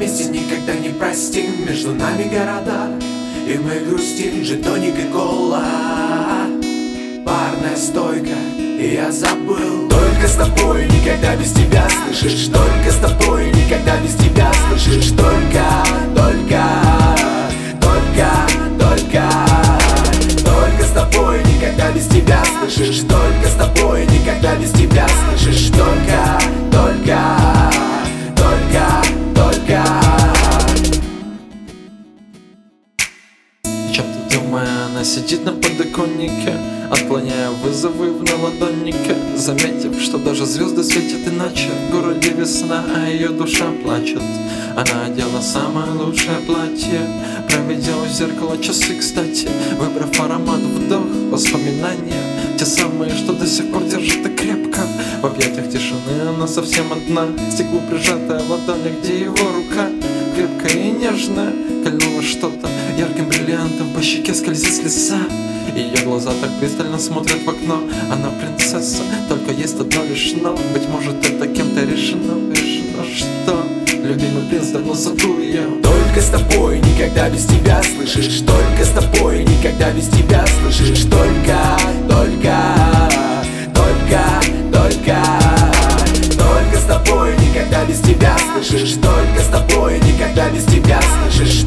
вместе никогда не простим. Между нами города, и мы грустим. Жетоник и кола, барная стойка, и я забыл. Только с тобой, никогда без тебя, слышишь? Только с тобой, никогда без тебя, слышишь? Только с тобой, никогда без тебя, слышишь? Только с тобой, никогда без тебя, слышишь? Только Чем ты думаешь, она сидит на подоконнике, отклоняя вызовы в наладоннике, заметив, что даже звезды светят иначе. В городе весна, а ее душа плачет. Она одела самое лучшее платье, проведя у зеркала часы, кстати, выбрав аромат, вдох, воспоминания, те самые, что до сих пор держат и крепко. В объятиях тишины она совсем одна, стеклу прижатая в ладони, где его рука крепкая и нежная. Кольнуло что-то ярким бриллиантом, по щеке скользит слеза. Ее глаза так пристально смотрят в окно. Она принцесса, только есть одно лишь но. Быть может, это кем-то решено, что любимый принц давно забыл ее. Только с тобой, никогда без тебя, слышишь? Только с тобой, никогда без тебя, слышишь? Только с тобой, никогда без тебя, слышишь? Только с тобой, никогда без тебя, слышишь?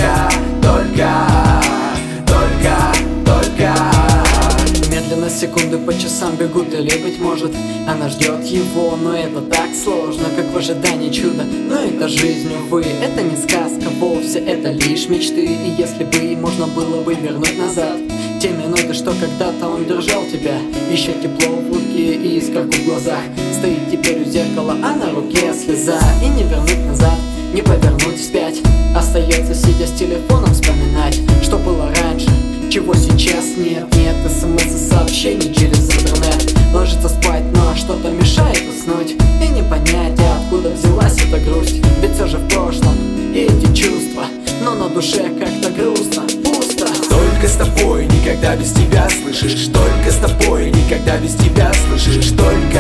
Медленно секунды по часам бегут, или, быть может, она ждет его. Но это так сложно, как в ожидании чуда. Но это жизнь, увы, это не сказка вовсе, это лишь мечты. И если бы можно было бы вернуть назад те минуты, что когда-то он держал тебя, еще тепло в руке и искорку в глазах. Стоит теперь у зеркала, а на руке слеза. И не вернуть назад, не повернуть вспять. Остается, сидя с телефоном, вспоминать, что было раньше, чего сейчас нет. Нет смс и сообщений через интернет. Ложится спать, но что-то мешает уснуть. И не понять, откуда взялась эта грусть. Ведь все же в прошлом и эти чувства, но на душе как-то грустно, пусто. Только с тобой, никогда без тебя, слышишь? Только с тобой, никогда без тебя, слышишь? Только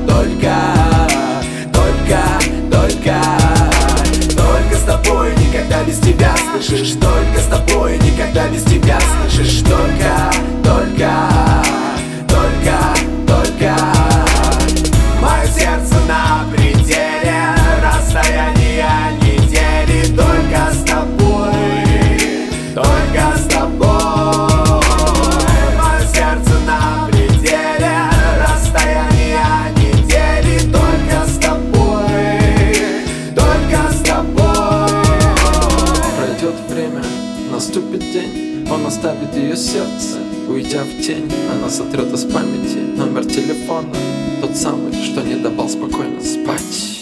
с тобой, никогда без тебя, слышишь? Только с тобой, никогда без тебя, слышишь? Мое сердце на пределе, расстояние недели. Только с тобой, только с тобой. Мое сердце на пределе, расстояние недели. Только с тобой, только с тобой. Пройдет время, наступит день, он оставит ее сердце, уйдя в тень. Она сотрет из памяти номер телефона, тот самый, что не давал спокойно спать.